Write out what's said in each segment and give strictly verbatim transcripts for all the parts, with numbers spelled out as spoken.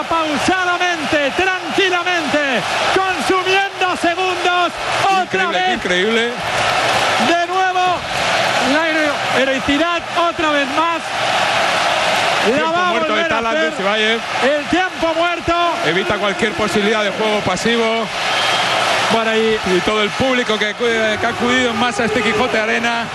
pausadamente, tranquilamente, consumiendo segundos. Otra increíble, vez. Increíble. De nuevo, la heroicidad, otra vez más. Tiempo muerto de Talant de Sivayev. El tiempo muerto. Evita cualquier posibilidad de juego pasivo. Por ahí. Y todo el público que, que ha acudido en masa a este Quijote Arena,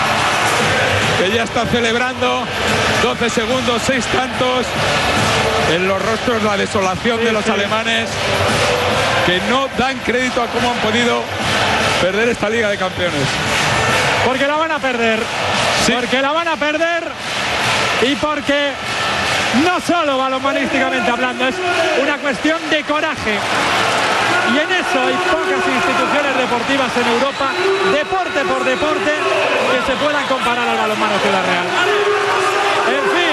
que ya está celebrando doce segundos, seis tantos. En los rostros la desolación sí, de los sí. alemanes, que no dan crédito a cómo han podido perder esta Liga de Campeones. Porque la van a perder. Sí. Porque la van a perder. Y porque no solo balonmanísticamente hablando, es una cuestión de coraje. Y en eso hay pocas instituciones deportivas en Europa, deporte por deporte, que se puedan comparar al balonmano Ciudad Real. En fin,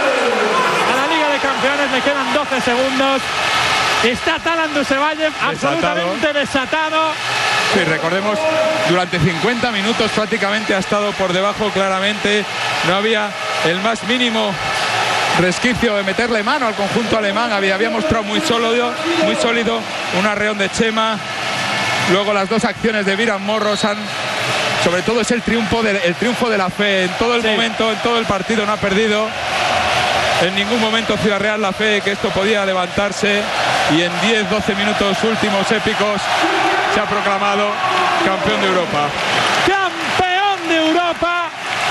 a la Liga de Campeones le quedan doce segundos. Está Talant Dusevayev absolutamente desatado. Sí, recordemos, durante cincuenta minutos prácticamente ha estado por debajo claramente. No había el más mínimo resquicio de meterle mano al conjunto alemán. Había, había mostrado muy sólido, muy sólido, un arreón de Chema. Luego las dos acciones de Viran Morros han, sobre todo es el triunfo de, el triunfo de la fe. En todo el sí. momento, en todo el partido no ha perdido. En ningún momento Ciudad Real la fe de que esto podía levantarse. Y en diez doce minutos últimos épicos se ha proclamado campeón de Europa. ¡Campeón de Europa!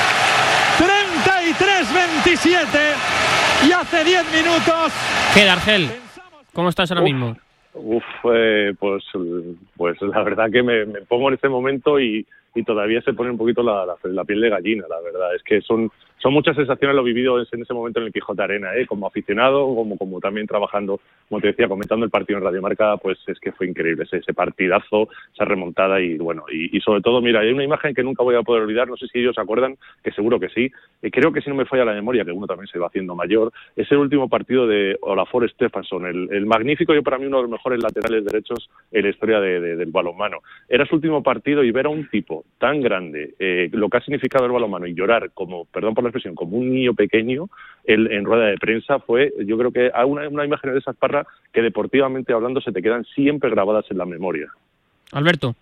treinta y tres veintisiete. Y hace diez minutos. ¿Qué, Dargel? ¿Cómo estás ahora uf, mismo? Uf, eh, pues, pues la verdad que me, me pongo en este momento y, y todavía se pone un poquito la, la, la piel de gallina, la verdad. Es que son, son muchas sensaciones lo vivido en ese momento en el Quijote Arena, ¿eh? Como aficionado, como, como también trabajando, como te decía, comentando el partido en Radio Marca, pues es que fue increíble ese, ese partidazo, esa remontada y bueno, y, y sobre todo, mira, hay una imagen que nunca voy a poder olvidar, no sé si ellos se acuerdan, que seguro que sí, eh, creo que si no me falla la memoria, que uno también se va haciendo mayor, es el último partido de Olafur Stefansson, el, el magnífico, yo para mí uno de los mejores laterales derechos en la historia de, de, del balonmano. Era su último partido y ver a un tipo tan grande, eh, lo que ha significado el balonmano y llorar como, perdón por la expresión, como un niño pequeño el, en rueda de prensa fue, yo creo que hay una, una imagen de esas parras que deportivamente hablando se te quedan siempre grabadas en la memoria. Alberto.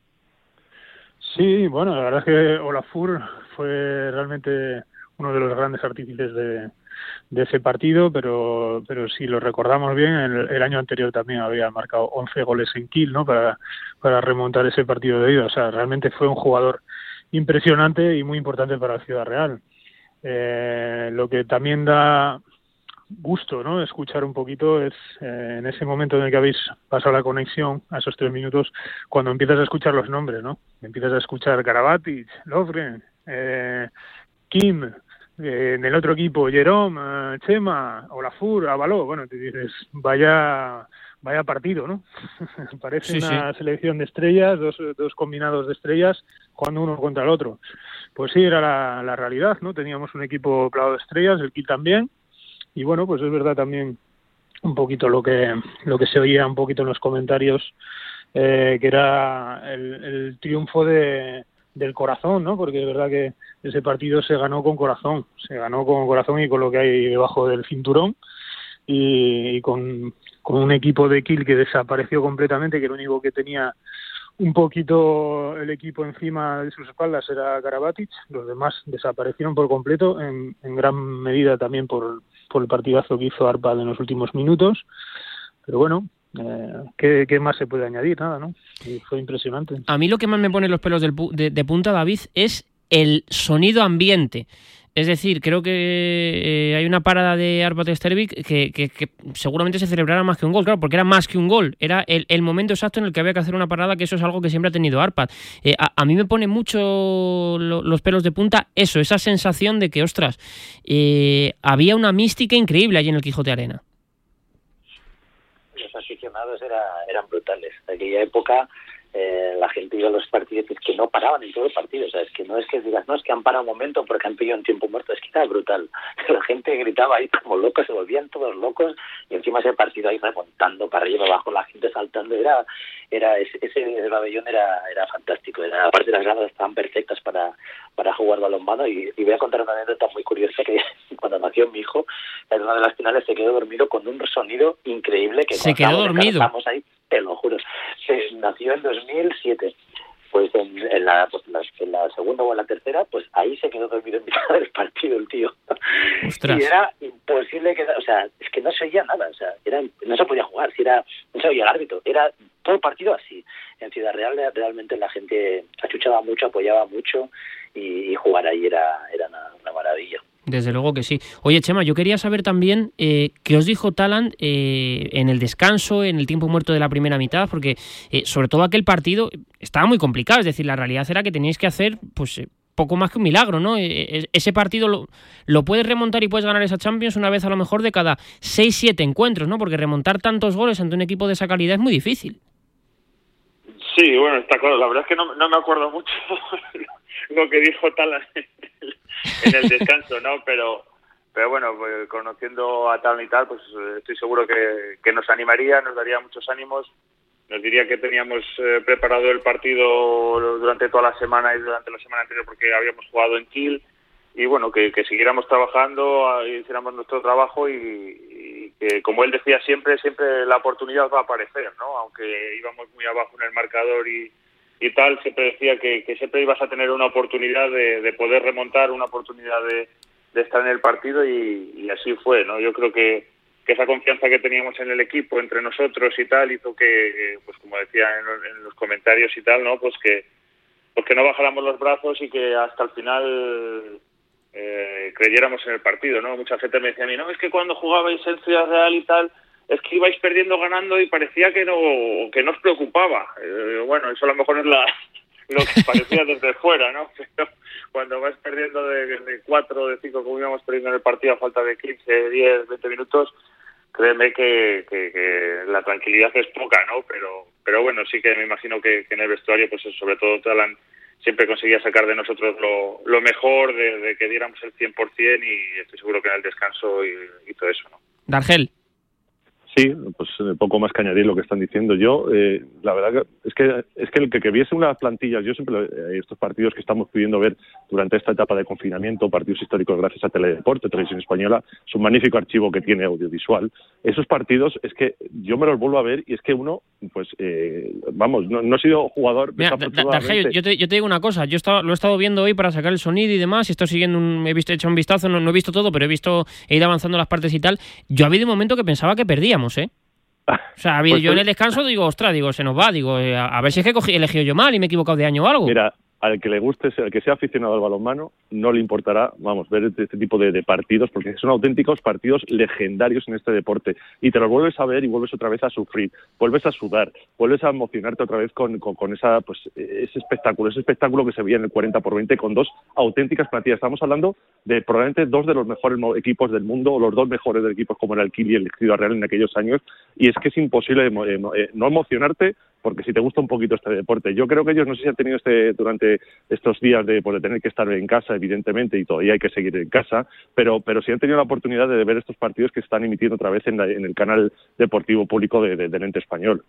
Sí, bueno, la verdad es que Olafur fue realmente uno de los grandes artífices de, de ese partido, pero pero si lo recordamos bien, el, el año anterior también había marcado once goles en Kiel, ¿no? Para, para remontar ese partido de ida. O sea, realmente fue un jugador impresionante y muy importante para la Ciudad Real. Eh, lo que también da gusto, ¿no?, escuchar un poquito es eh, en ese momento en el que habéis pasado la conexión, a esos tres minutos, cuando empiezas a escuchar los nombres, ¿no? Empiezas a escuchar Karabatic, Lovren, eh, Kim, eh, en el otro equipo Jerome, eh, Chema, Olafur, Avaló. Bueno, te dices, vaya vaya partido, ¿no? Parece sí, una sí. selección de estrellas, dos, dos combinados de estrellas jugando uno contra el otro. Pues sí, era la, la realidad, ¿no? Teníamos un equipo plagado de estrellas, el Kiel también. Y bueno, pues es verdad también un poquito lo que lo que se oía un poquito en los comentarios, eh, que era el, el triunfo de, del corazón, ¿no? Porque es verdad que ese partido se ganó con corazón, se ganó con corazón y con lo que hay debajo del cinturón y, y con, con un equipo de Kiel que desapareció completamente, que lo único que tenía un poquito el equipo encima de sus espaldas era Karabatic, los demás desaparecieron por completo, en, en gran medida también por, por el partidazo que hizo Arpad en los últimos minutos, pero bueno, eh, ¿qué, ¿qué más se puede añadir? Nada, ¿no? Y fue impresionante. A mí lo que más me pone los pelos del, de, de punta, David, es el sonido ambiente. Es decir, creo que eh, hay una parada de Arpad Stervik que, que, que seguramente se celebrará más que un gol, claro, porque era más que un gol, era el, el momento exacto en el que había que hacer una parada, que eso es algo que siempre ha tenido Arpad. Eh, a, a mí me pone mucho lo, los pelos de punta eso, esa sensación de que, ostras, eh, había una mística increíble allí en el Quijote Arena. Los aficionados era, eran brutales. De aquella época eh, la gente iba a los partidos, es que no paraban en todo el partido, o sea, es que no es que digas, no, es que han parado un momento porque han pillado un tiempo muerto, es que era brutal. La gente gritaba ahí como locos, se volvían todos locos, y encima ese partido ahí remontando para arriba abajo, la gente saltando, era, era ese, ese pabellón era, era fantástico, era, aparte las gradas estaban perfectas para, para jugar balonmano, y, y voy a contar una anécdota muy curiosa, que cuando nació mi hijo, en una de las finales se quedó dormido con un sonido increíble, que se quedó dormido. Estamos ahí, te lo juro. Se nació en dos mil siete. Pues en, en, la, pues en, la, en la segunda o en la tercera, pues ahí se quedó dormido en mitad del partido el tío. Ostras. Y era imposible que, o sea, es que no se oía nada, o sea, era, no se podía jugar, si era, no se oía el árbitro, era todo el partido así. En Ciudad Real realmente la gente achuchaba mucho, apoyaba mucho, y, y jugar ahí era, era una, una maravilla. Desde luego que sí. Oye, Chema, yo quería saber también eh, qué os dijo Thaland eh, en el descanso, en el tiempo muerto de la primera mitad, porque eh, sobre todo aquel partido estaba muy complicado, es decir, la realidad era que teníais que hacer pues eh, poco más que un milagro, ¿no? Eh, ese partido lo, lo puedes remontar y puedes ganar esa Champions una vez a lo mejor de cada seis siete encuentros, ¿no? Porque remontar tantos goles ante un equipo de esa calidad es muy difícil. Sí, bueno, está claro, la verdad es que no, no me acuerdo mucho lo que dijo Thaland en el descanso, ¿no? Pero pero bueno, pues, conociendo a Thaland y tal, pues estoy seguro que, que nos animaría, nos daría muchos ánimos, nos diría que teníamos eh, preparado el partido durante toda la semana y durante la semana anterior porque habíamos jugado en Kiel, y bueno, que, que siguiéramos trabajando, hiciéramos nuestro trabajo, y, y que, como él decía siempre, siempre la oportunidad va a aparecer, ¿no? Aunque íbamos muy abajo en el marcador y y tal, siempre decía que, que siempre ibas a tener una oportunidad de, de poder remontar, una oportunidad de, de estar en el partido, y, y así fue, ¿no? Yo creo que, que esa confianza que teníamos en el equipo, entre nosotros y tal, hizo que, pues como decía en, en los comentarios y tal, ¿no? Pues que, pues que no bajáramos los brazos y que hasta el final eh, creyéramos en el partido, ¿no? Mucha gente me decía a mí, no, es que cuando jugabais en Ciudad Real y tal, es que ibais perdiendo ganando y parecía que no que no os preocupaba. Eh, bueno, eso a lo mejor es la lo que parecía desde fuera, ¿no? Pero cuando vas perdiendo de, de cuatro o de cinco, como íbamos perdiendo en el partido a falta de quince, diez, veinte minutos, créeme que, que, que la tranquilidad es poca, ¿no? Pero pero bueno, sí que me imagino que, que en el vestuario, pues sobre todo Thaland siempre conseguía sacar de nosotros lo, lo mejor, de, de que diéramos el cien por ciento, y estoy seguro que en el descanso hizo eso, ¿no? Dargel. Sí, pues poco más que añadir lo que están diciendo. Yo, eh, la verdad que es que es que el que, que viese unas plantillas, yo siempre eh, estos partidos que estamos pudiendo ver durante esta etapa de confinamiento, partidos históricos gracias a Teledeporte, Televisión Española, es un magnífico archivo que tiene audiovisual. Esos partidos es que yo me los vuelvo a ver y es que uno, pues, eh, vamos, no, no he sido jugador. Mira, Dargel, yo te, yo te digo una cosa, yo estaba, lo he estado viendo hoy para sacar el sonido y demás, y estoy siguiendo, un, he visto, he hecho un vistazo, no, no he visto todo, pero he visto, he ido avanzando las partes y tal. Yo ha habido un momento que pensaba que perdíamos. ¿eh? O sea, pues yo en el descanso digo, ostras, digo, se nos va, digo, eh, a ver si es que he elegido yo mal y me he equivocado de año o algo. Mira, al que le guste, al que sea aficionado al balonmano, no le importará, vamos, ver este, este tipo de, de partidos, porque son auténticos partidos legendarios en este deporte, y te los vuelves a ver y vuelves otra vez a sufrir, vuelves a sudar, vuelves a emocionarte otra vez con, con, con esa, pues, ese espectáculo, ese espectáculo que se veía en el cuarenta por veinte con dos auténticas plantillas. Estamos hablando de probablemente dos de los mejores equipos del mundo, o los dos mejores equipos como era el Kiel y el Ciudad Real en aquellos años, y es que es imposible eh, eh, no emocionarte, porque si te gusta un poquito este deporte. Yo creo que ellos, no sé si han tenido este durante estos días de, pues, de tener que estar en casa, evidentemente, y todavía hay que seguir en casa, pero pero si han tenido la oportunidad de ver estos partidos que se están emitiendo otra vez en, la, en el canal deportivo público de, de, del ente español.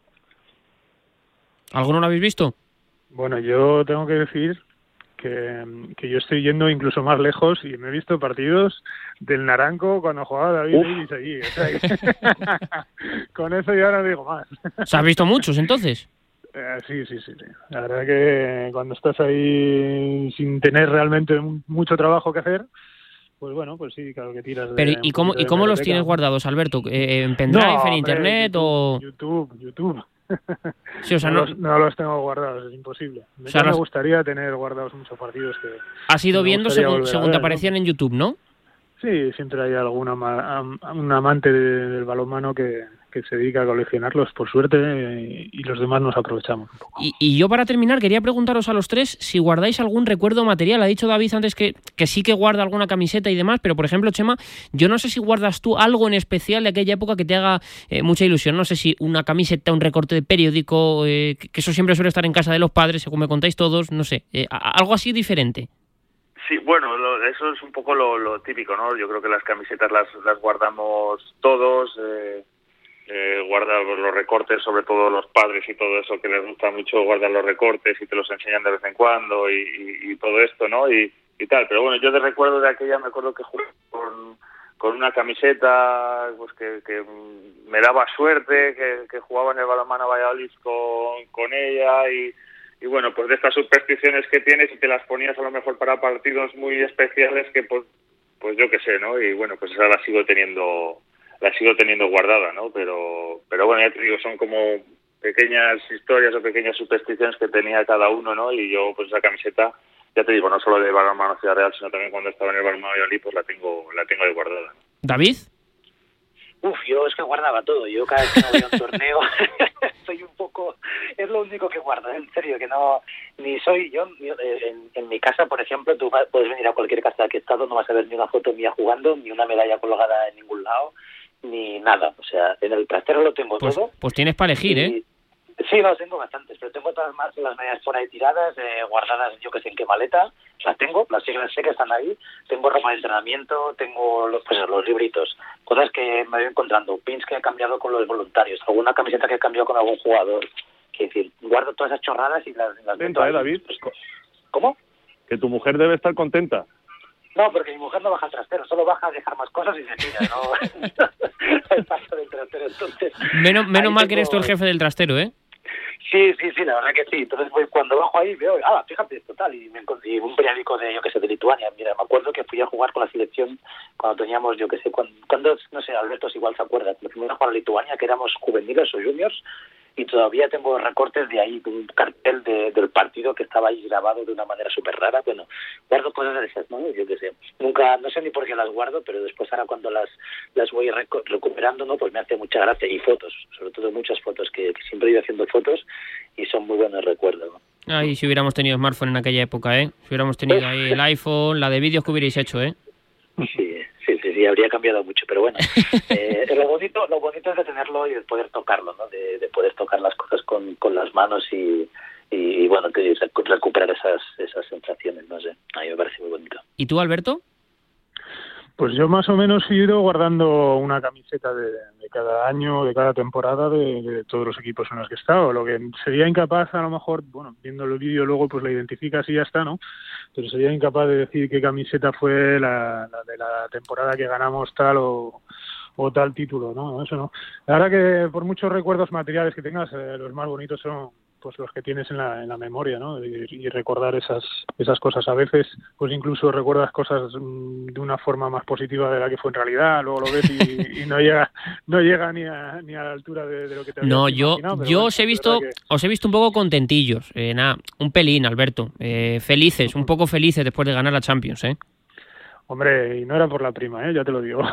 ¿Alguno lo habéis visto? Bueno, yo tengo que decir que, que yo estoy yendo incluso más lejos y me he visto partidos del Naranco cuando jugaba David Davis allí. O sea, que con eso ya no digo más. ¿Se has visto muchos entonces? Eh, sí, sí, sí, sí. La verdad que cuando estás ahí sin tener realmente mucho trabajo que hacer, pues bueno, pues sí, claro que tiras de... Pero ¿y cómo, ¿y cómo los tienes guardados, Alberto? ¿Eh, ¿En pendrive, no, en hombre, internet YouTube, o...? YouTube, YouTube. Sí, o sea, no, no... Los, no los tengo guardados, es imposible. O sea, me los... gustaría tener guardados muchos partidos que... Has ido viendo según, según te aparecían, ¿no?, en YouTube, ¿no? Sí, siempre hay algún ama, un amante de, del balonmano que, que se dedica a coleccionarlos, por suerte, eh, y los demás nos aprovechamos un poco. Y, y yo para terminar quería preguntaros a los tres si guardáis algún recuerdo material. Ha dicho David antes que, que sí que guarda alguna camiseta y demás, pero por ejemplo, Chema, yo no sé si guardas tú algo en especial de aquella época que te haga eh, mucha ilusión. No sé si una camiseta, un recorte de periódico, eh, que eso siempre suele estar en casa de los padres, según me contáis todos, no sé, eh, algo así diferente. Sí, bueno, lo, eso es un poco lo, lo típico, ¿no? Yo creo que las camisetas las, las guardamos todos, eh, eh, guardar los recortes, sobre todo los padres y todo eso, que les gusta mucho guardar los recortes y te los enseñan de vez en cuando y, y, y todo esto, ¿no? Y, y tal, pero bueno, yo de recuerdo de aquella me acuerdo que jugué con, con una camiseta pues que, que me daba suerte, que, que jugaba en el Balonmano Valladolid con, con ella y... Y bueno, pues de estas supersticiones que tienes y te las ponías a lo mejor para partidos muy especiales que pues, pues yo qué sé, ¿no? Y bueno, pues esa la sigo teniendo, la sigo teniendo guardada, ¿no? Pero, pero bueno, ya te digo, son como pequeñas historias o pequeñas supersticiones que tenía cada uno, ¿no? Y yo pues esa camiseta, ya te digo, no solo de Balonmano Ciudad Real, sino también cuando estaba en el Balonmano Valladolid, pues la tengo, la tengo ahí guardada. ¿David? Uf, yo es que guardaba todo. Yo cada vez que no voy a un torneo soy un poco... Es lo único que guardo, en serio, que no... Ni soy yo... En, en mi casa, por ejemplo, tú puedes venir a cualquier casa que he estado, no vas a ver ni una foto mía jugando, ni una medalla colgada en ningún lado, ni nada. O sea, en el trastero lo tengo pues, todo. Pues tienes para elegir, y, ¿eh? Sí, no, tengo bastantes, pero tengo todas las, las medias por ahí tiradas, eh, guardadas yo que sé en qué maleta, las tengo, las sé, sé que están ahí, tengo ropa de entrenamiento, tengo los, pues, los libritos, cosas que me voy encontrando, pins que he cambiado con los voluntarios, alguna camiseta que he cambiado con algún jugador, que decir, guardo todas esas chorradas y las... las ¿Contenta, eh, David? Pues, ¿cómo? Que tu mujer debe estar contenta. No, porque mi mujer no baja al trastero, solo baja a dejar más cosas y se tira, ¿no? Paso del trastero, entonces... Menos, menos mal tengo... que eres tú el jefe del trastero, ¿eh? Sí, sí, sí, la verdad que sí. Entonces, pues, cuando bajo ahí veo, ah, fíjate esto tal, y me encontré un periódico de, yo que sé, de Lituania. Mira, me acuerdo que fui a jugar con la selección cuando teníamos, yo que sé, cuando, cuando no sé, Alberto igual se acuerda, cuando fuimos a jugar a Lituania, que éramos juveniles o juniors, y todavía tengo recortes de ahí, un cartel de, del partido que estaba ahí grabado de una manera súper rara. Bueno, guardo cosas de esas, ¿no? Yo qué sé. Nunca, no sé ni por qué las guardo, pero después ahora cuando las las voy reco- recuperando, ¿no? Pues me hace mucha gracia. Y fotos, sobre todo muchas fotos, que, que siempre he ido haciendo fotos y son muy buenos recuerdos, ¿no? Ay, si hubiéramos tenido smartphone en aquella época, ¿eh? Si hubiéramos tenido ahí el iPhone, la de vídeos que hubierais hecho, ¿eh? Sí, sí, sí, sí, habría cambiado mucho, pero bueno, eh, lo bonito, lo bonito es de tenerlo y de poder tocarlo, ¿no? De, de poder tocar las cosas con, con las manos y, y, y bueno, que recuperar esas esas sensaciones, no sé, a mí me parece muy bonito. ¿Y tú, Alberto? Pues yo más o menos he ido guardando una camiseta de, de cada año, de cada temporada, de, de todos los equipos en los que he estado. Lo que sería incapaz, a lo mejor, bueno, viendo el vídeo luego pues la identificas y ya está, ¿no? Pero sería incapaz de decir qué camiseta fue la, la de la temporada que ganamos tal o, o tal título, ¿no? Eso no. La verdad que por muchos recuerdos materiales que tengas, eh, los más bonitos son pues los que tienes en la en la memoria, ¿no? Y, y recordar esas esas cosas. A veces pues incluso recuerdas cosas mmm, de una forma más positiva de la que fue en realidad, luego lo ves y, y no llega no llega ni a ni a la altura de, de lo que te habías No, yo imaginado, yo bueno, os he visto que... os he visto un poco contentillos, eh, nada, un pelín, Alberto, eh, felices, un poco felices después de ganar la Champions, ¿eh? Hombre, y no era por la prima, ¿eh? Ya te lo digo.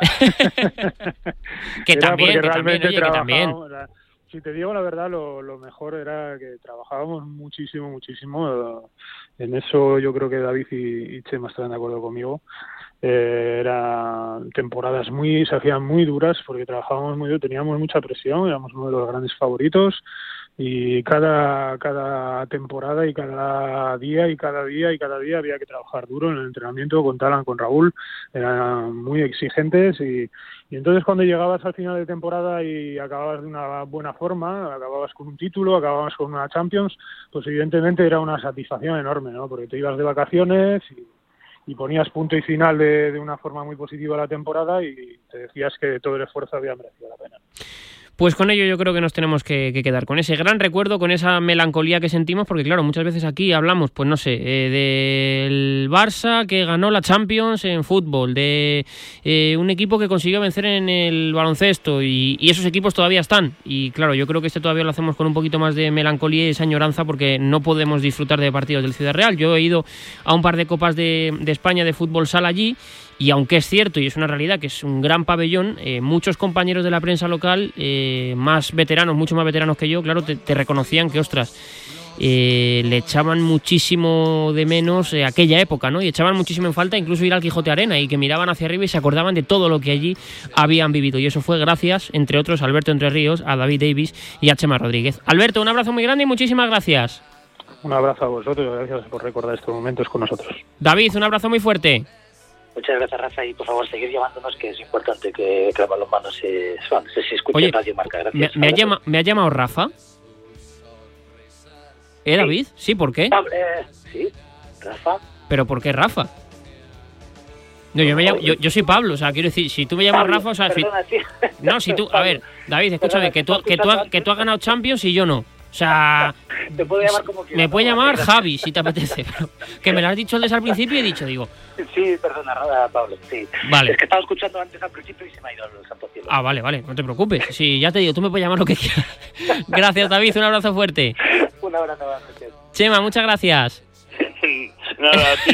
que era también, que también, oye, que también. La... Si te digo la verdad, lo, lo mejor era que trabajábamos muchísimo, muchísimo. En eso yo creo que David y, y Chema estarán de acuerdo conmigo. Eh, eran temporadas muy, se hacían muy duras porque trabajábamos muy duro, teníamos mucha presión, éramos uno de los grandes favoritos. Y cada cada temporada y cada día y cada día y cada día había que trabajar duro en el entrenamiento con Talan, con Raúl, eran muy exigentes y, y entonces cuando llegabas al final de temporada y acababas de una buena forma, acababas con un título, acababas con una Champions, pues evidentemente era una satisfacción enorme, ¿no? Porque te ibas de vacaciones y, y ponías punto y final de, de una forma muy positiva la temporada y te decías que todo el esfuerzo había merecido la pena. Pues con ello yo creo que nos tenemos que, que quedar, con ese gran recuerdo, con esa melancolía que sentimos, porque claro, muchas veces aquí hablamos, pues no sé, eh, del Barça que ganó la Champions en fútbol, de eh, un equipo que consiguió vencer en el baloncesto y, y esos equipos todavía están. Y claro, yo creo que este todavía lo hacemos con un poquito más de melancolía y esa añoranza porque no podemos disfrutar de partidos del Ciudad Real. Yo he ido a un par de copas de, de España de fútbol sala allí. Y aunque es cierto y es una realidad que es un gran pabellón, eh, muchos compañeros de la prensa local, eh, más veteranos, mucho más veteranos que yo, claro, te, te reconocían que, ostras, eh, le echaban muchísimo de menos eh, aquella época, ¿no? Y echaban muchísimo en falta incluso ir al Quijote Arena, y que miraban hacia arriba y se acordaban de todo lo que allí habían vivido. Y eso fue gracias, entre otros, a Alberto Entre Ríos, a David Davis y a Chema Rodríguez. Alberto, un abrazo muy grande y muchísimas gracias. Un abrazo a vosotros, gracias por recordar estos momentos con nosotros. David, un abrazo muy fuerte. Muchas gracias, Rafa, y por favor seguir llamándonos, que es importante que, que el balonmano se, se, se escuche. Oye, en Radio Marca. Gracias. ¿Me, me, ha llama, ¿Me ha llamado Rafa? ¿Eh, David? Sí, ¿sí? ¿Por qué? Eh, sí, Rafa. ¿Pero por qué Rafa? No, yo, me llamo, yo, yo soy Pablo, o sea, quiero decir, si tú me llamas Pablo, Rafa, o sea... Perdona, si, no, si tú... A ver, David, escúchame, que tú, que, tú, que tú has ganado Champions y yo no. O sea... Te puedo llamar como quieras. Me puede llamar Javi, si te apetece. Pero que me lo has dicho desde al principio y he dicho, digo... Sí, perdona, Pablo, sí. Vale. Es que estaba escuchando antes al principio y se me ha ido el santo cielo. Ah, vale, vale, no te preocupes. Sí, ya te digo, tú me puedes llamar lo que quieras. Gracias, David, un abrazo fuerte. Un abrazo, gracias. Chema, muchas gracias. Nada, a ti.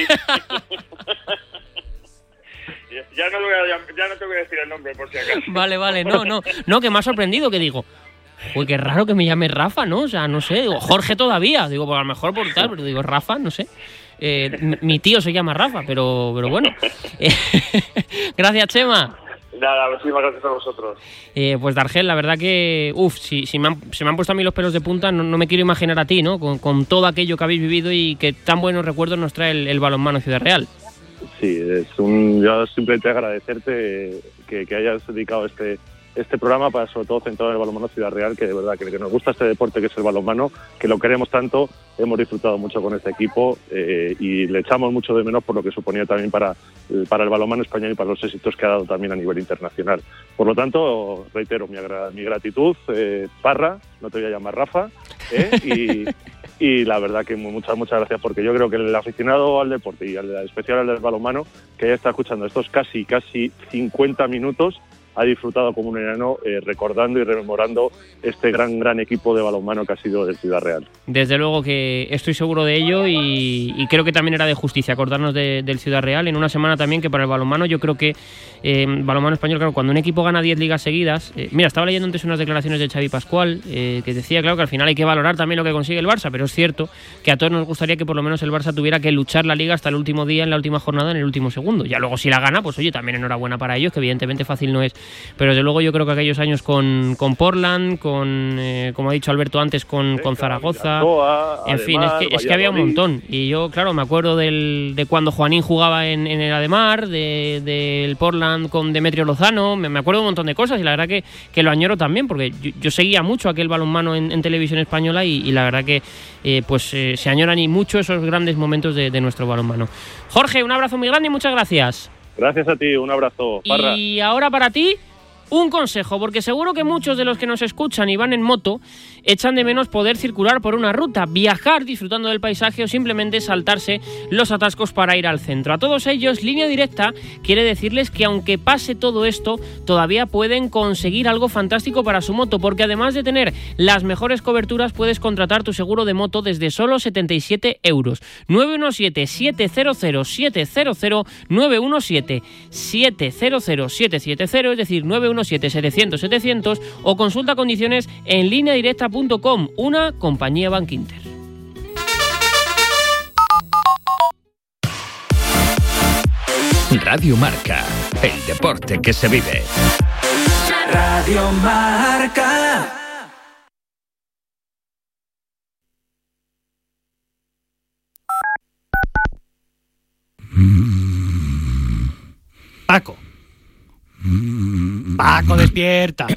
Ya no, voy a, ya no te voy a decir el nombre, por si acaso. Vale, vale, no, no, no, que me ha sorprendido, que digo, uy, qué raro que me llame Rafa, ¿no? O sea, no sé, digo, Jorge todavía, digo, pues a lo mejor por tal, pero digo, Rafa, no sé. Eh, mi tío se llama Rafa, pero, pero bueno. Eh, gracias, Chema. Nada, muchísimas gracias a vosotros. Eh, pues Dargel, la verdad que, uff, si, si me han, se me han puesto a mí los pelos de punta, no, no me quiero imaginar a ti, ¿no? Con, con todo aquello que habéis vivido y que tan buenos recuerdos nos trae el, el balonmano Ciudad Real. Sí, es un, yo simplemente agradecerte que, que hayas dedicado este este programa para, sobre todo, centrado en el balonmano Ciudad Real, que de verdad que, que nos gusta este deporte que es el balonmano, que lo queremos tanto, hemos disfrutado mucho con este equipo eh, y le echamos mucho de menos por lo que suponía también para, para el balonmano español y para los éxitos que ha dado también a nivel internacional. Por lo tanto, reitero mi, agra- mi gratitud, eh, Parra, no te voy a llamar Rafa, eh, y... Y la verdad que muchas, muchas gracias, porque yo creo que el aficionado al deporte y al especial al del balonmano, que haya estado escuchando estos casi, casi cincuenta minutos, ha disfrutado como un enano eh, recordando y rememorando este gran, gran equipo de balonmano que ha sido el Ciudad Real. Desde luego que estoy seguro de ello y, y creo que también era de justicia acordarnos de, del Ciudad Real en una semana también que para el balonmano, yo creo que eh, balonmano español, claro, cuando un equipo gana diez ligas seguidas, eh, mira, estaba leyendo antes unas declaraciones de Xavi Pascual eh, que decía, claro, que al final hay que valorar también lo que consigue el Barça, pero es cierto que a todos nos gustaría que por lo menos el Barça tuviera que luchar la liga hasta el último día, en la última jornada, en el último segundo. Ya luego si la gana, pues oye, también enhorabuena para ellos, que evidentemente fácil no es. Pero desde luego yo creo que aquellos años con, con Portland, con, eh, como ha dicho Alberto antes, con, con Zaragoza, en fin, es que, es que había un montón. Y yo, claro, me acuerdo del, de cuando Juanín jugaba en, en el Ademar, del de, Portland con Demetrio Lozano, me, me acuerdo de un montón de cosas y la verdad que, que lo añoro también, porque yo, yo seguía mucho aquel balonmano en, en televisión española y, y la verdad que eh, pues eh, se añoran y mucho esos grandes momentos de, de nuestro balonmano. Jorge, un abrazo muy grande y muchas gracias. Gracias a ti, un abrazo, Parra. Y ahora para ti, un consejo, porque seguro que muchos de los que nos escuchan y van en moto echan de menos poder circular por una ruta, viajar disfrutando del paisaje o simplemente saltarse los atascos para ir al centro. A todos ellos, Línea Directa quiere decirles que aunque pase todo esto, todavía pueden conseguir algo fantástico para su moto, porque además de tener las mejores coberturas, puedes contratar tu seguro de moto desde solo setenta y siete euros. nueve uno siete, siete cero cero, siete cero cero, nueve uno siete, siete cero cero, siete siete cero, es decir, nueve uno siete, setecientos, setecientos, o consulta condiciones en línea directa punto com, una compañía Bankinter. Radio Marca, el deporte que se vive. Radio Marca. Paco. Paco, despierta.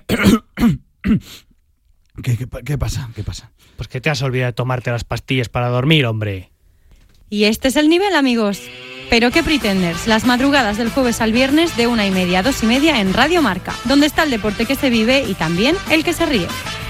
¿Qué, qué, ¿Qué pasa? ¿Qué pasa? Pues que te has olvidado de tomarte las pastillas para dormir, hombre. Y este es el nivel, amigos. Pero qué Pretenders, las madrugadas del jueves al viernes de una y media a dos y media en Radio Marca, donde está el deporte que se vive y también el que se ríe.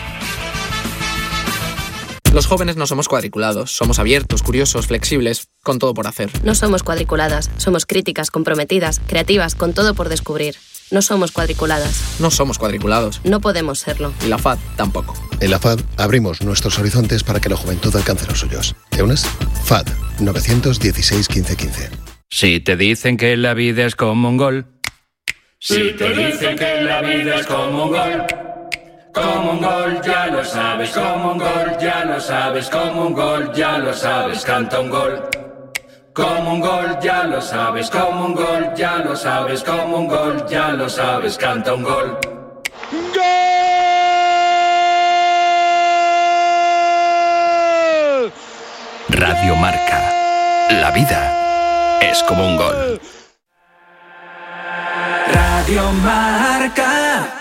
Los jóvenes no somos cuadriculados, somos abiertos, curiosos, flexibles, con todo por hacer. No somos cuadriculadas, somos críticas, comprometidas, creativas, con todo por descubrir. No somos cuadriculadas. No somos cuadriculados. No podemos serlo. Y la F A D tampoco. En la F A D abrimos nuestros horizontes para que la juventud alcance los suyos. ¿Te unes? F A D, nueve uno seis, quince quince. Si te dicen que la vida es como un gol. Si te dicen que la vida es como un gol, como un gol, ya lo sabes, como un gol, ya lo sabes, como un gol, ya lo sabes, canta un gol. Como un gol, ya lo sabes, como un gol, ya lo sabes, como un gol, ya lo sabes, canta un gol. Radio Marca. La vida es como un gol. Radio Marca.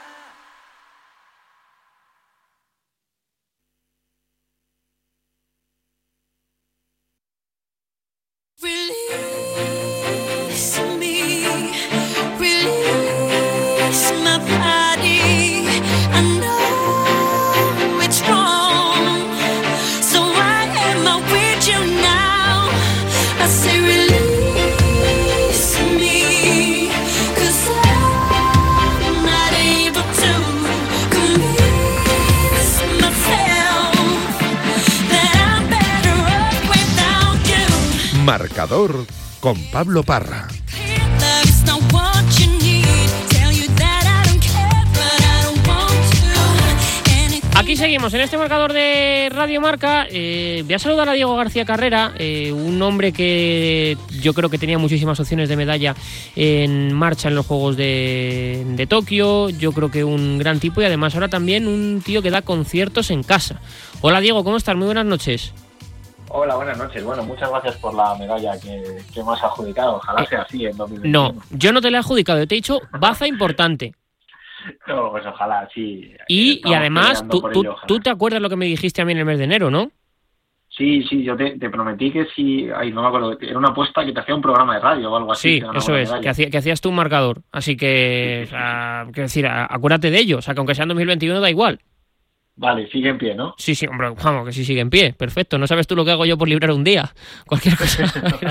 Marcador con Pablo Parra. Aquí seguimos en este marcador de Radio Marca. Eh, voy a saludar a Diego García Carrera, eh, un hombre que yo creo que tenía muchísimas opciones de medalla en marcha en los Juegos de, de Tokio. Yo creo que un gran tipo y además ahora también un tío que da conciertos en casa. Hola Diego, ¿cómo estás? Muy buenas noches. Hola, buenas noches. Bueno, muchas gracias por la medalla que, que me has adjudicado. Ojalá sea así en dos mil veintiuno. No, yo no te la he adjudicado, yo te he dicho baza importante. No, pues ojalá, sí. Y, y además, tú, tú, ello, tú te acuerdas lo que me dijiste a mí en el mes de enero, ¿no? Sí, sí, yo te, te prometí que si... Ay, no me acuerdo, era una apuesta que te hacía un programa de radio o algo así. Sí, eso es, que, hacía, que hacías tú un marcador. Así que, sí, sí, sí. O sea, quiero decir, acuérdate de ello. O sea, que aunque sea en dos mil veintiuno da igual. Vale, sigue en pie, ¿no? Sí, sí, hombre, vamos, que sí sigue en pie. Perfecto. No sabes tú lo que hago yo por librar un día. Cualquier cosa.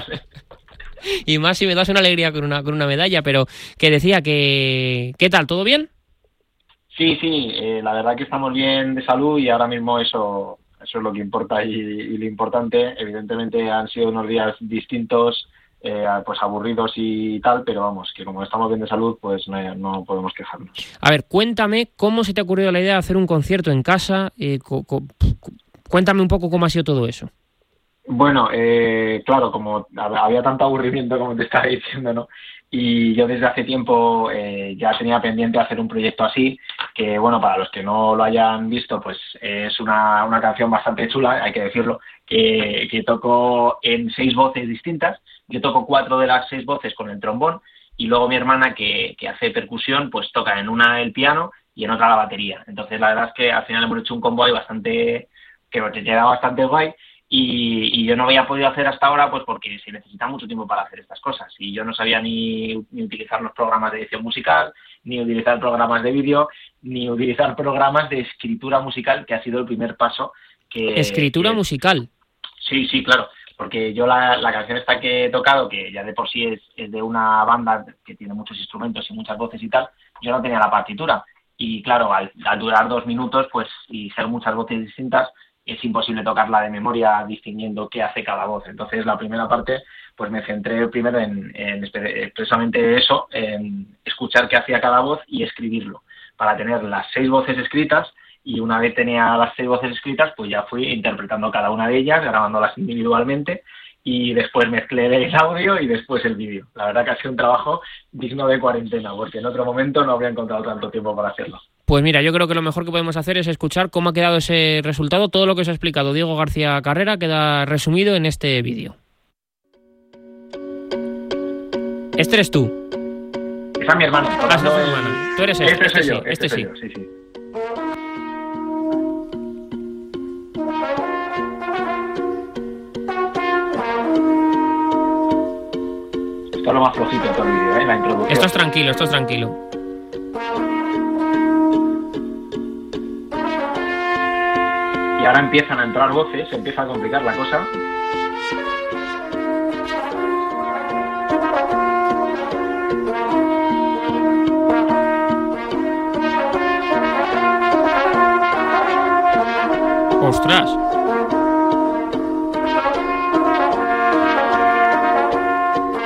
Y más si me das una alegría con una, con una medalla. Pero que decía que... ¿Qué tal? ¿Todo bien? Sí, sí. Eh, la verdad que estamos bien de salud y ahora mismo eso, eso es lo que importa y, y lo importante. Evidentemente han sido unos días distintos, eh, pues aburridos y tal, pero vamos, que como estamos bien de salud, pues no, no podemos quejarnos. A ver, cuéntame cómo se te ha ocurrido la idea de hacer un concierto en casa. Eh, cu- cu- cuéntame un poco cómo ha sido todo eso. Bueno, eh, claro, como había tanto aburrimiento, como te estaba diciendo, ¿no? Y yo desde hace tiempo eh, ya tenía pendiente hacer un proyecto así, que bueno, para los que no lo hayan visto, pues es una, una canción bastante chula, hay que decirlo, que, que toco en seis voces distintas. Yo toco cuatro de las seis voces con el trombón y luego mi hermana que, que hace percusión, pues toca en una el piano y en otra la batería. Entonces la verdad es que al final hemos hecho un combo ahí bastante, que queda bastante guay. Y, y yo no había podido hacer hasta ahora pues porque se necesita mucho tiempo para hacer estas cosas y yo no sabía ni, ni utilizar los programas de edición musical, ni utilizar programas de vídeo, ni utilizar programas de escritura musical, que ha sido el primer paso. que ¿Escritura que, musical? Sí, sí, claro, porque yo la, la canción esta que he tocado, que ya de por sí es, es de una banda que tiene muchos instrumentos y muchas voces y tal, yo no tenía la partitura y claro, al, al durar dos minutos pues y ser muchas voces distintas, es imposible tocarla de memoria distinguiendo qué hace cada voz. Entonces, la primera parte, pues me centré primero en, en expresamente eso, en escuchar qué hacía cada voz y escribirlo, para tener las seis voces escritas, y una vez tenía las seis voces escritas, pues ya fui interpretando cada una de ellas, grabándolas individualmente, y después mezclé el audio y después el vídeo. La verdad que ha sido un trabajo digno de cuarentena, porque en otro momento no habría encontrado tanto tiempo para hacerlo. Pues mira, yo creo que lo mejor que podemos hacer es escuchar cómo ha quedado ese resultado. Todo lo que os ha explicado Diego García Carrera queda resumido en este vídeo. Este eres tú. Esa es mi hermano. Ah, esa es tu hermano. Tú eres este, este, este soy sí, yo, este, este soy sí. Yo, sí, sí. Esto es lo más flojito de todo el vídeo, ¿eh? La introducción. Esto es tranquilo, esto es tranquilo. Y ahora empiezan a entrar voces, se empieza a complicar la cosa. ¡Ostras!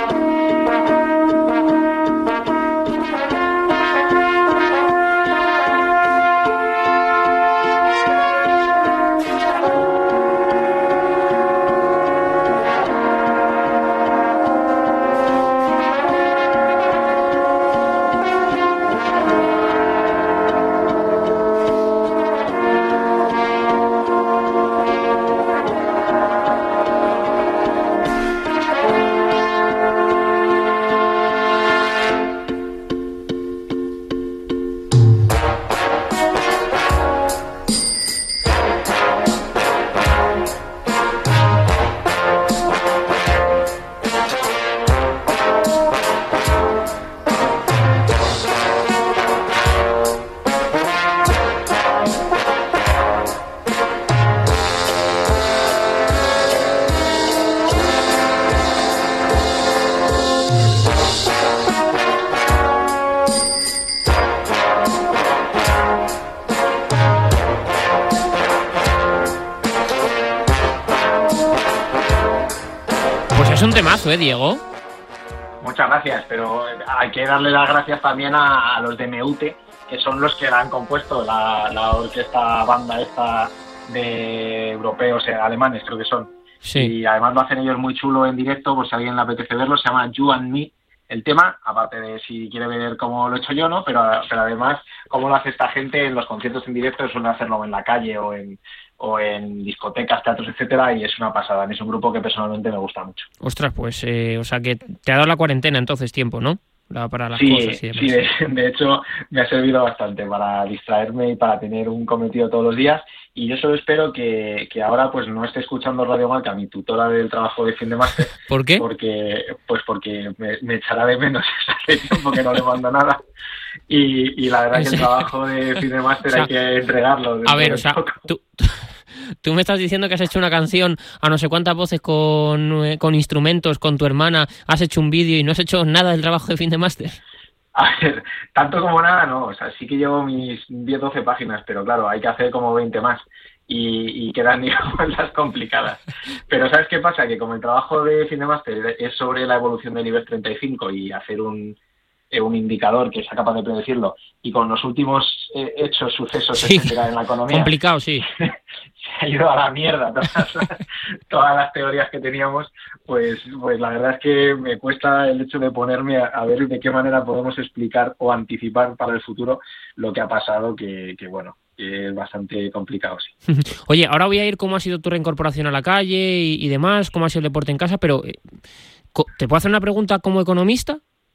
un temazo, ¿eh, Diego? Muchas gracias, pero hay que darle las gracias también a, a los de Meute, que son los que la han compuesto, la, la orquesta banda esta de europeos, eh, alemanes creo que son. Sí. Y además lo hacen ellos muy chulo en directo, por si a alguien le apetece verlo, se llama You and Me, el tema, aparte de si quiere ver cómo lo he hecho yo, ¿no? Pero, pero además, cómo lo hace esta gente en los conciertos en directo, suelen hacerlo en la calle o en, o en discotecas, teatros, etcétera, y es una pasada. Es un grupo que personalmente me gusta mucho. Ostras, pues, eh, o sea que te ha dado la cuarentena entonces tiempo, ¿no? La, para las sí, cosas y demás. Sí, de, de hecho me ha servido bastante para distraerme y para tener un cometido todos los días, y yo solo espero que, que ahora pues no esté escuchando Radio Marca, mi tutora del trabajo de fin de máster. ¿Por qué? Porque, pues porque me, me echará de menos hace tiempo que no le mando nada, y, y la verdad que el trabajo de fin de máster, o sea, hay que entregarlo. A ver, o sea, tú... Tú me estás diciendo que has hecho una canción a no sé cuántas voces con, eh, con instrumentos, con tu hermana, has hecho un vídeo y no has hecho nada del trabajo de fin de máster. A ver, tanto como nada no, o sea, sí que llevo mis diez doce páginas, pero claro, hay que hacer como veinte más y, y quedan, digamos, las complicadas. Pero ¿sabes qué pasa? Que como el trabajo de fin de máster es sobre la evolución del IBEX treinta y cinco y hacer un... un indicador que sea capaz de predecirlo, y con los últimos eh, hechos, sucesos, sí, etcétera, en la economía, complicado, sí, se ha ido a la mierda todas, todas las teorías que teníamos, pues pues la verdad es que me cuesta el hecho de ponerme a, a ver de qué manera podemos explicar o anticipar para el futuro lo que ha pasado, que, que bueno, que es bastante complicado, sí. Oye, ahora voy a ir cómo ha sido tu reincorporación a la calle y, y demás, cómo ha sido el deporte en casa, pero eh, ¿te puedo hacer una pregunta como economista?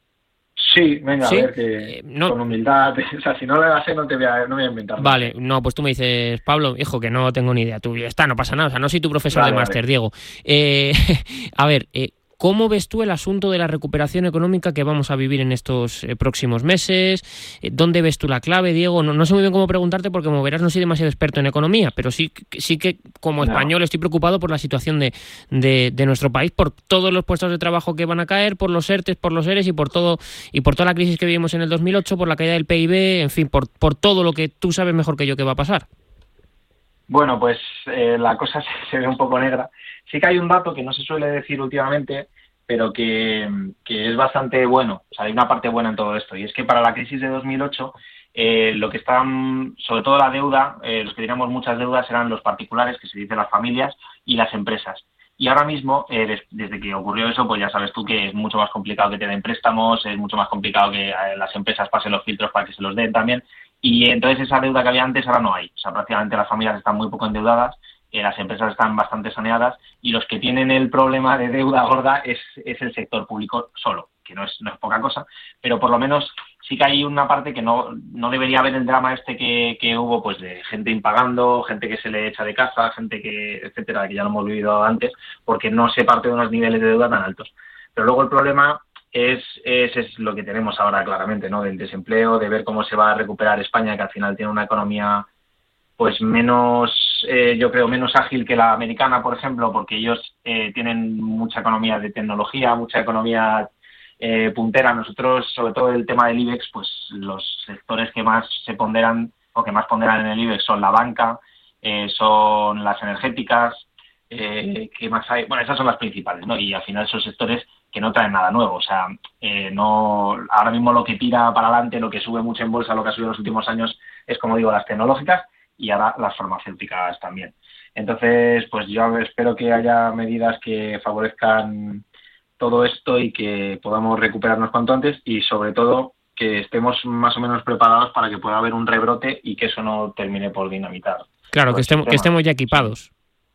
Sí, venga, ¿Sí? a ver, que eh, no. con humildad, o sea, si no le das, no te voy a, no me voy a inventar. Vale, no, pues tú me dices, Pablo, hijo, que no tengo ni idea, tú ya está, no pasa nada, o sea, no soy tu profesor vale, de máster, vale. Diego. Eh, a ver, eh, ¿cómo ves tú el asunto de la recuperación económica que vamos a vivir en estos eh, próximos meses? Eh, ¿Dónde ves tú la clave, Diego? No, no sé muy bien cómo preguntarte porque, como verás, no soy demasiado experto en economía, pero sí, sí que como no. español estoy preocupado por la situación de, de, de nuestro país, por todos los puestos de trabajo que van a caer, por los ERTES, por los ERES y por todo y por toda la crisis que vivimos en el dos mil ocho, por la caída del P I B, en fin, por, por todo lo que tú sabes mejor que yo que va a pasar. Bueno, pues eh, la cosa se, se ve un poco negra. Sí que hay un dato que no se suele decir últimamente, pero que, que es bastante bueno. O sea, hay una parte buena en todo esto, y es que para la crisis de dos mil ocho, eh, lo que están, sobre todo la deuda, eh, los que teníamos muchas deudas eran los particulares, que se dice las familias, y las empresas. Y ahora mismo, eh, des, desde que ocurrió eso, pues ya sabes tú que es mucho más complicado que te den préstamos, es mucho más complicado que eh, las empresas pasen los filtros para que se los den también. Y entonces esa deuda que había antes ahora no hay. O sea, prácticamente las familias están muy poco endeudadas, eh, las empresas están bastante saneadas, y los que tienen el problema de deuda gorda es, es el sector público solo, que no es, no es poca cosa, pero por lo menos sí que hay una parte que no, no debería haber el drama este que, que hubo, pues de gente impagando, gente que se le echa de casa, gente que, etcétera, que ya lo hemos vivido antes, porque no se parte de unos niveles de deuda tan altos. Pero luego el problema es, es, es lo que tenemos ahora claramente, ¿no? Del desempleo, de ver cómo se va a recuperar España, que al final tiene una economía pues menos, eh, yo creo, menos ágil que la americana, por ejemplo, porque ellos eh, tienen mucha economía de tecnología, mucha economía eh, puntera. Nosotros, sobre todo el tema del IBEX, pues los sectores que más se ponderan o que más ponderan en el IBEX son la banca, eh, son las energéticas, eh, ¿qué más hay? Bueno, esas son las principales, ¿no? Y al final son sectores que no traen nada nuevo. O sea, eh, no, ahora mismo lo que tira para adelante, lo que sube mucho en bolsa, lo que ha subido en los últimos años es, como digo, las tecnológicas, y ahora las farmacéuticas también. Entonces, pues yo espero que haya medidas que favorezcan todo esto y que podamos recuperarnos cuanto antes, y sobre todo que estemos más o menos preparados para que pueda haber un rebrote y que eso no termine por dinamitar. Claro, que estemos, que estemos ya equipados.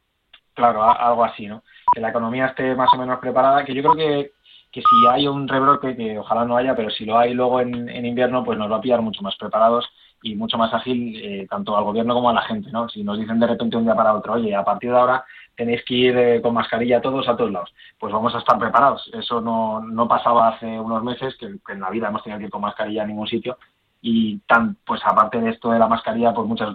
Claro, algo así, ¿no? Que la economía esté más o menos preparada, que yo creo que, que si hay un rebrote, que ojalá no haya, pero si lo hay luego en, en invierno, pues nos va a pillar mucho más preparados y mucho más ágil, eh, tanto al gobierno como a la gente, ¿no? Si nos dicen de repente un día para otro, oye, a partir de ahora tenéis que ir eh, con mascarilla todos a todos lados, pues vamos a estar preparados. Eso no, no pasaba hace unos meses, que, que en la vida hemos tenido que ir con mascarilla a ningún sitio, y tan, pues aparte de esto de la mascarilla, pues muchas